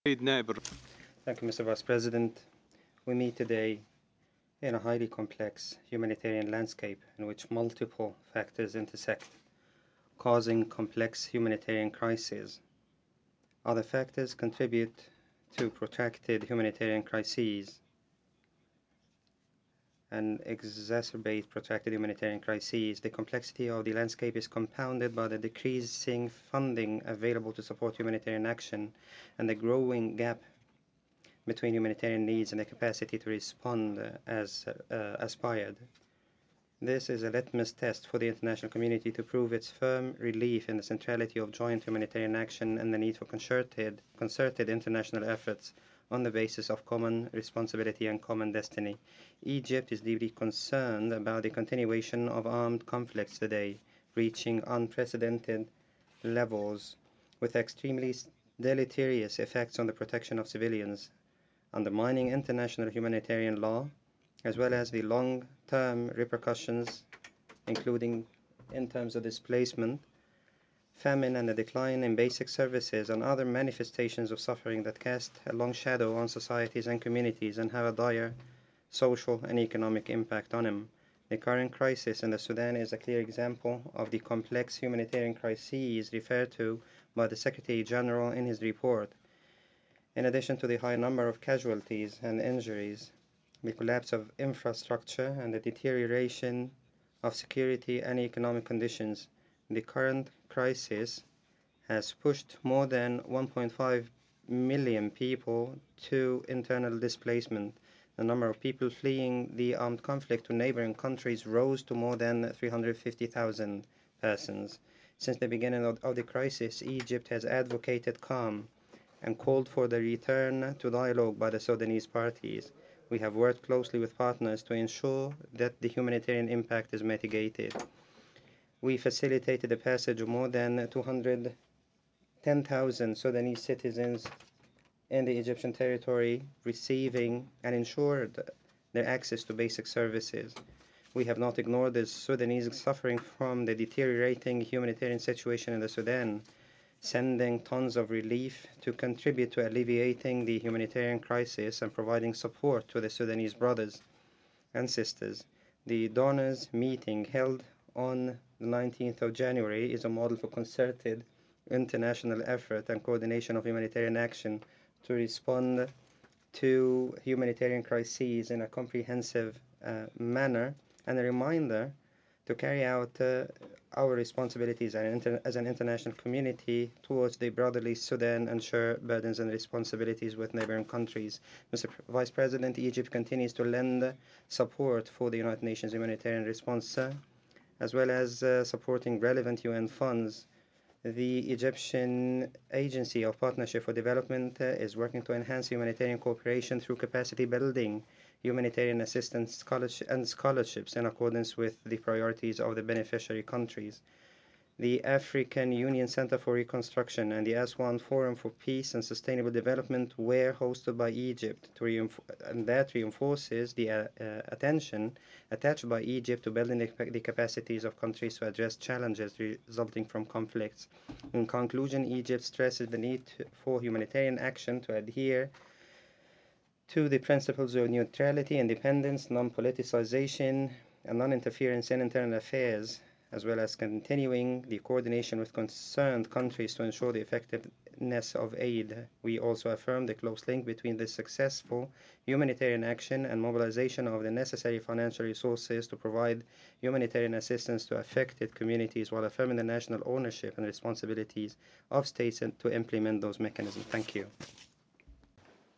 Thank you, Mr. Vice President. We meet today in a highly complex humanitarian landscape in which multiple factors intersect, causing complex humanitarian crises. Other factors contribute to protracted humanitarian crises and exacerbate protracted humanitarian crises. The complexity of the landscape is compounded by the decreasing funding available to support humanitarian action and the growing gap between humanitarian needs and the capacity to respond as aspired. This is a litmus test for the international community to prove its firm belief in the centrality of joint humanitarian action and the need for concerted international efforts on the basis of common responsibility and common destiny. Egypt is deeply concerned about the continuation of armed conflicts today, reaching unprecedented levels with extremely deleterious effects on the protection of civilians, undermining international humanitarian law, as well as the long-term repercussions, including in terms of displacement, famine, and a decline in basic services and other manifestations of suffering that cast a long shadow on societies and communities and have a dire social and economic impact on them. The current crisis in the Sudan is a clear example of the complex humanitarian crises referred to by the Secretary General in his report. In addition to the high number of casualties and injuries, the collapse of infrastructure and the deterioration of security and economic conditions, the current crisis has pushed more than 1.5 million people to internal displacement. The number of people fleeing the armed conflict to neighboring countries rose to more than 350,000 persons. Since the beginning of the crisis, Egypt has advocated calm and called for the return to dialogue by the Sudanese parties. We have worked closely with partners to ensure that the humanitarian impact is mitigated. We facilitated the passage of more than 210,000 Sudanese citizens in the Egyptian territory, receiving and ensured their access to basic services. We have not ignored the Sudanese suffering from the deteriorating humanitarian situation in the Sudan, sending tons of relief to contribute to alleviating the humanitarian crisis and providing support to the Sudanese brothers and sisters. The donors meeting held on the 19th of January is a model for concerted international effort and coordination of humanitarian action to respond to humanitarian crises in a comprehensive manner, and a reminder to carry out our responsibilities as an international community towards the brotherly Sudan and share burdens and responsibilities with neighboring countries. Mr. Vice President, Egypt continues to lend support for the United Nations humanitarian response, as well as supporting relevant UN funds. The Egyptian Agency of Partnership for Development is working to enhance humanitarian cooperation through capacity building, humanitarian assistance and scholarships in accordance with the priorities of the beneficiary countries. The African Union Center for Reconstruction and the Aswan Forum for Peace and Sustainable Development were hosted by Egypt, and that reinforces the attention attached by Egypt to building the capacities of countries to address challenges resulting from conflicts. In conclusion, Egypt stresses the need for humanitarian action to adhere to the principles of neutrality, independence, non-politicization, and non-interference in internal affairs, as well as continuing the coordination with concerned countries to ensure the effectiveness of aid. We also affirm the close link between the successful humanitarian action and mobilization of the necessary financial resources to provide humanitarian assistance to affected communities while affirming the national ownership and responsibilities of states to implement those mechanisms. Thank you.